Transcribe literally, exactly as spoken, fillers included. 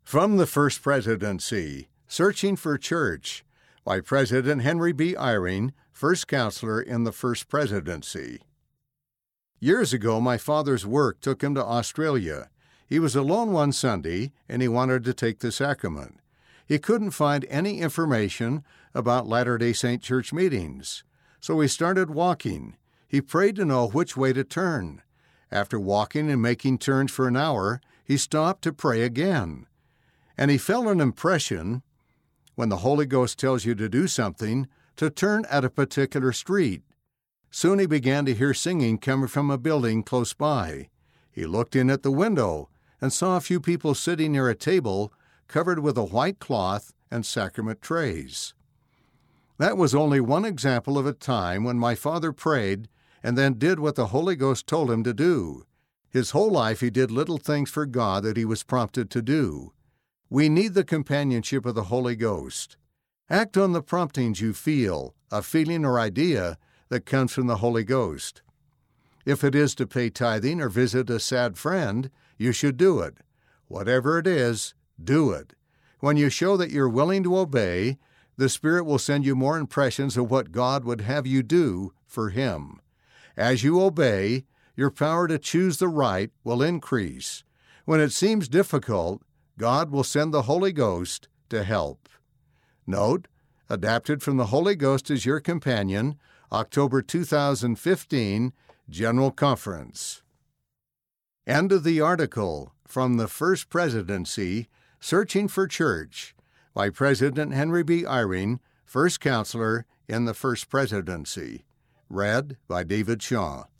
From the First Presidency, Searching for Church, by President Henry B. Eyring, First Counselor in the First Presidency. Years ago, my father's work took him to Australia. He was alone one Sunday, and he wanted to take the sacrament. He couldn't find any information about Latter-day Saint church meetings, so he started walking. He prayed to know which way to turn. After walking and making turns for an hour, he stopped to pray again. And he felt an impression, when the Holy Ghost tells you to do something, to turn at a particular street. Soon he began to hear singing coming from a building close by. He looked in at the window and saw a few people sitting near a table covered with a white cloth and sacrament trays. That was only one example of a time when my father prayed and then did what the Holy Ghost told him to do. His whole life he did little things for God that he was prompted to do. We need the companionship of the Holy Ghost. Act on the promptings you feel, a feeling or idea that comes from the Holy Ghost. If it is to pay tithing or visit a sad friend, you should do it. Whatever it is, do it. When you show that you're willing to obey, the Spirit will send you more impressions of what God would have you do for Him. As you obey, your power to choose the right will increase. When it seems difficult, God will send the Holy Ghost to help. Note, adapted from the Holy Ghost as your companion, October two thousand fifteen, General Conference. End of the article from the First Presidency, Searching for Church, by President Henry B. Eyring, First Counselor in the First Presidency. Read by David Shaw.